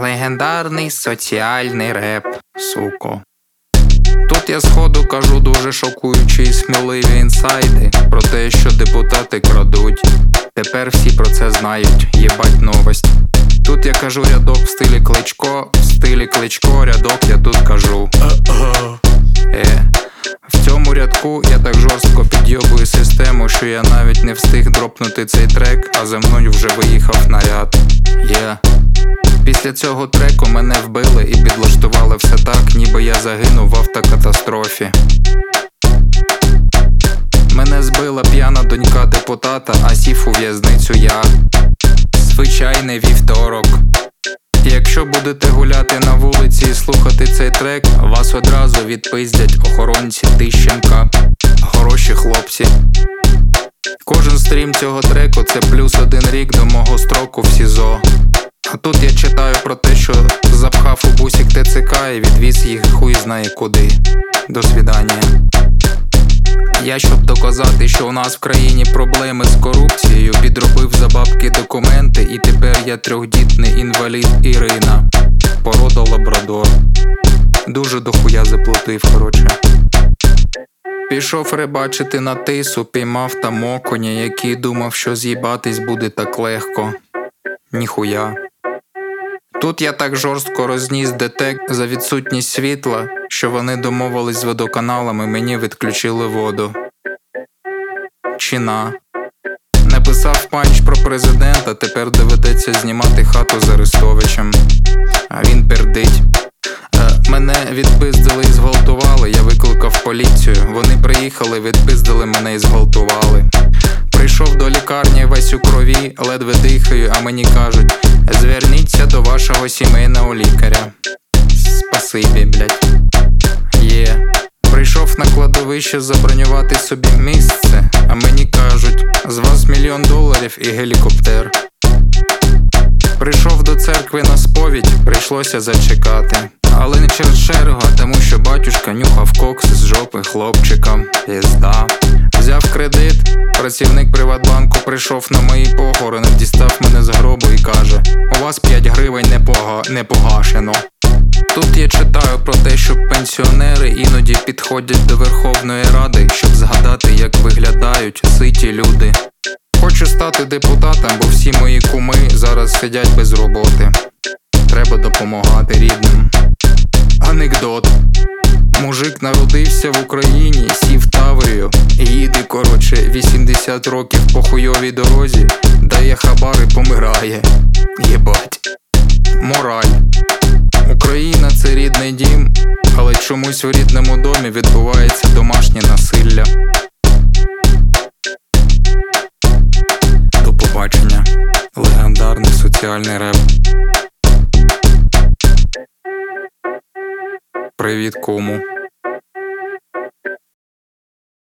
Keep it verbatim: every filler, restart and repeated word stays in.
Легендарний соціальний реп, суко. Тут я сходу кажу дуже шокуючі і сміливі інсайди про те, що депутати крадуть. Тепер всі про це знають, єбать новость. Тут я кажу рядок в стилі Кличко, в стилі Кличко рядок я тут кажу. Е, в цьому рядку я так жорстко підйобую систему, що я навіть не встиг дропнути цей трек, а за мною вже виїхав наряд. Є yeah. Після цього треку мене вбили і підлаштували все так, ніби я загинув в автокатастрофі. Мене збила п'яна донька депутата, а сів у в'язницю я. Звичайний вівторок. Якщо будете гуляти на вулиці і слухати цей трек, вас одразу відпиздять охоронці Тищенка. Хороші хлопці. Кожен стрім цього треку це плюс один рік до мого строку в СІЗО. А тут я читаю про те, що запхав у бусик ТЦК і відвіз їх хуй знає куди. До свідання. Я, щоб доказати, що у нас в країні проблеми з корупцією, підробив за бабки документи, і тепер я трьохдітний інвалід Ірина. Порода лабрадор. Дуже дохуя заплатив, короче. Пішов рибачити на тису, піймав там окуня, який думав, що з'їбатись буде так легко. Ніхуя. Тут я так жорстко розніс детек за відсутність світла, що вони домовились з водоканалами, мені відключили воду. Чина. Написав панч про президента, тепер доведеться знімати хату з Арестовичем. А він пердить. Е, мене відпиздили і зґвалтували, я викликав поліцію. Вони приїхали, відпиздили мене і зґвалтували. Прийшов до лікарні весь у крові, ледве дихаю, а мені кажуть: зверніться до вашого сімейного лікаря. Спасибі, блять. Є. Yeah. Прийшов на кладовище забронювати собі місце, а мені кажуть: з вас мільйон доларів і гелікоптер. Прийшов до церкви на сповідь, прийшлося зачекати. Але не через чергу, а тому що батюшка нюхав кокс з жопи хлопчика. Пізда. Взяв кредит, працівник Приватбанку прийшов на мої похорони, дістав мене з гробу і каже: у вас п'ять гривень не, пога... не погашено. Тут я читаю про те, що пенсіонери іноді підходять до Верховної Ради, щоб згадати, як виглядають ситі люди. Хочу стати депутатом, бо всі мої куми зараз сидять без роботи. Треба допомагати рідним. Анекдот. Мужик народився в Україні, сів Таврію і їде, короче, вісімдесят років по хуйовій дорозі, дає хабар і помирає. Єбать. Мораль. Україна – це рідний дім, але чомусь в рідному домі відбувається домашнє насилля. До побачення. Легендарний соціальний реп. Привіт, кому.